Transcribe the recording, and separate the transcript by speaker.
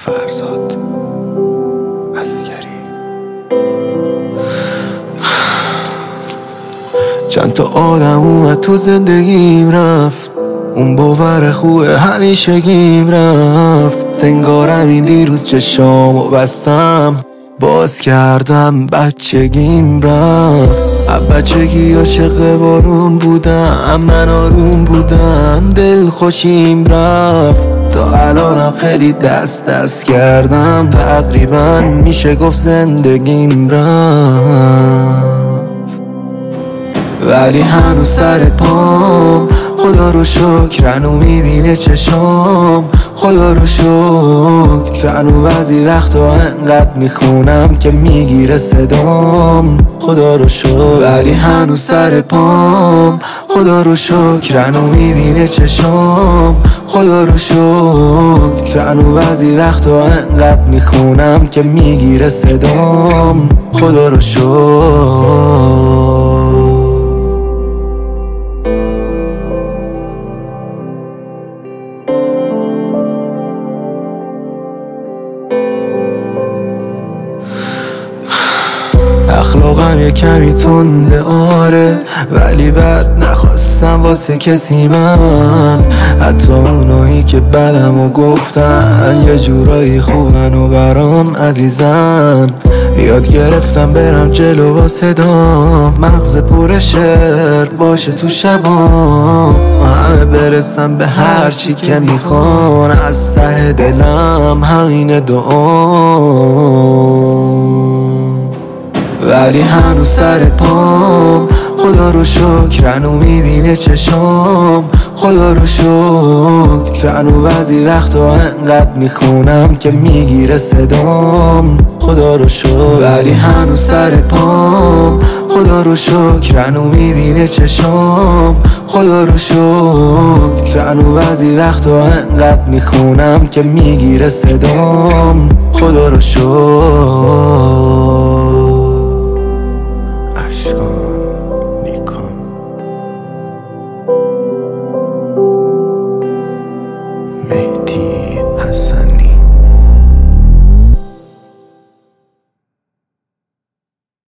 Speaker 1: فرزاد عسگری.
Speaker 2: چند تا آدم اومد تو زندگیم رفت، اون باور خوبه همیشگیم رفت. انگارم این دیروز چشامو بستم، باز کردم بچگیم رفت. بچگی عاشق بارون بودم، من آروم بودم، دل خوشیم رفت. تا الانم خیلی دست کردم، تقریبا میشه گفت زندگیم رفت. ولی هنوز سر پام، خدا رو شکر هنو میبینه چشام. خدا رو شکر هنو بعضی وقتا انقدر میخونم که میگیره صدام. خدا رو شکر ولی هنوز سر پام، خدا رو شکر هنو میبینه چشام. خدا رو شکر هنو بعضی وقتا انقدر میخونم که میگیره صدام. خدا رو شکر. اخلاقم یه کمی تنده آره، ولی بد نخواستم واسه کسی من. حتی اونایی که بدمو گفتن یه جورایی خوبن و برام عزیزن. یاد گرفتم برم جلو با صدام، مغز پر شعر باشه تو شبام. همه برسم به هر چی که میخوان، از ته دلم همین دعام. ولی هنوز سر پام، خدا رو شکر هنو میبینه چشام. خدا رو شکر هنو بعضی وقتا انقدر میخونم که میگیره صدام. خدا رو شکر ولی هنوز سر پام، خدا رو شکر هنو میبینه چشام. خدا رو شکر هنو بعضی وقتا انقدر میخونم که میگیره صدام. خدا رو شکر.